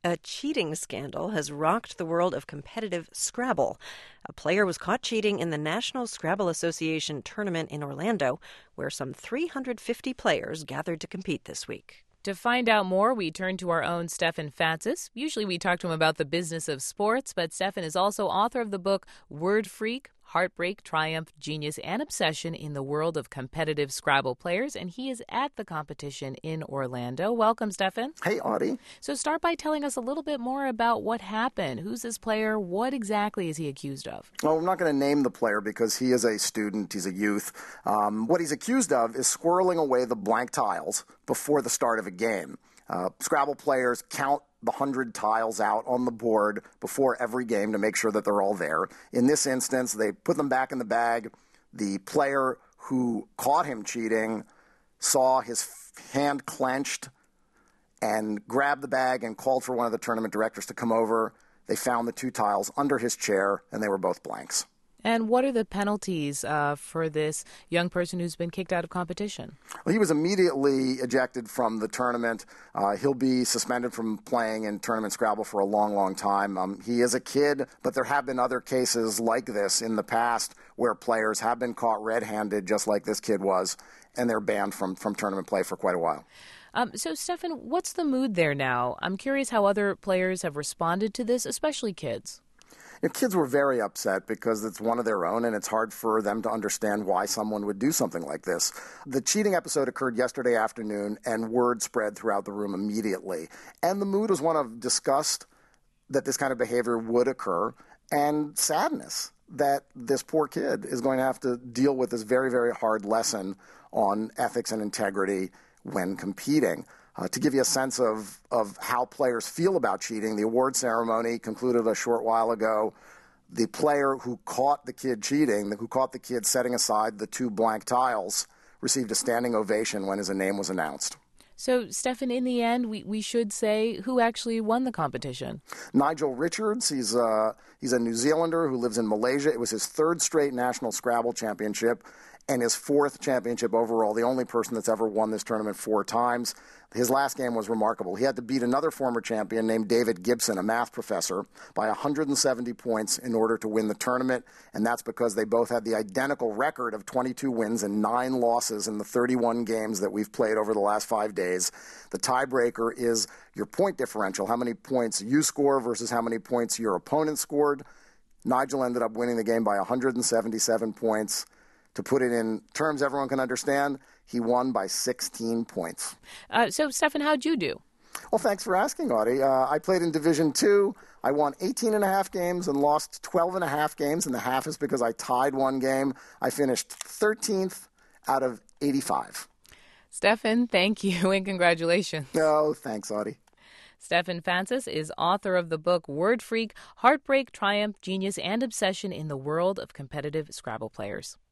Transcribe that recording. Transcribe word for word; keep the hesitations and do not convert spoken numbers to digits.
A cheating scandal has rocked the world of competitive Scrabble. A player was caught cheating in the National Scrabble Association tournament in Orlando, where some three hundred fifty players gathered to compete this week. To find out more, we turn to our own Stefan Fatsis. Usually we talk to him about the business of sports, but Stefan is also author of the book Word Freak: Heartbreak, Triumph, Genius, and Obsession in the World of Competitive Scrabble Players, and he is at the competition in Orlando. Welcome, Stefan. Hey, Audie. So start by telling us a little bit more about what happened. Who's this player? What exactly is he accused of? Well, I'm not going to name the player because he is a student. He's a youth. Um, what he's accused of is squirreling away the blank tiles before the start of a game. Uh, Scrabble players count the hundred tiles out on the board before every game to make sure that they're all there. In this instance, they put them back in the bag. The player who caught him cheating saw his hand clenched and grabbed the bag and called for one of the tournament directors to come over. They found the two tiles under his chair, and they were both blanks. And what are the penalties uh, for this young person who's been kicked out of competition? Well, he was immediately ejected from the tournament. Uh, he'll be suspended from playing in tournament Scrabble for a long, long time. Um, he is a kid, but there have been other cases like this in the past where players have been caught red-handed, just like this kid was, and they're banned from, from tournament play for quite a while. Um, so, Stefan, what's the mood there now? I'm curious how other players have responded to this, especially kids. You know, kids were very upset because it's one of their own, and it's hard for them to understand why someone would do something like this. The cheating episode occurred yesterday afternoon, and word spread throughout the room immediately. And the mood was one of disgust that this kind of behavior would occur, and sadness that this poor kid is going to have to deal with this very, very hard lesson on ethics and integrity when competing. Uh, to give you a sense of, of how players feel about cheating, the award ceremony concluded a short while ago. The player who caught the kid cheating, who caught the kid setting aside the two blank tiles, received a standing ovation when his name was announced. So, Stefan, in the end, we, we should say who actually won the competition. Nigel Richards, he's a, he's a New Zealander who lives in Malaysia. It was his third straight National Scrabble Championship and his fourth championship overall, the only person that's ever won this tournament four times. His last game was remarkable. He had to beat another former champion named David Gibson, a math professor, by one hundred seventy points in order to win the tournament, and that's because they both had the identical record of twenty-two wins and nine losses in the thirty-one games that we've played over the last five days. The tiebreaker is your point differential, how many points you score versus how many points your opponent scored. Nigel ended up winning the game by one hundred seventy-seven points. To put it in terms everyone can understand, he won by sixteen points. Uh, so, Stefan, how'd you do? Well, thanks for asking, Audie. Uh, I played in Division two. I won eighteen and a half games and lost twelve and a half games, and the half is because I tied one game. I finished thirteenth out of eighty-five. Stefan, thank you, and congratulations. Oh, thanks, Audie. Stefan Fatsis is author of the book Word Freak: Heartbreak, Triumph, Genius, and Obsession in the World of Competitive Scrabble Players.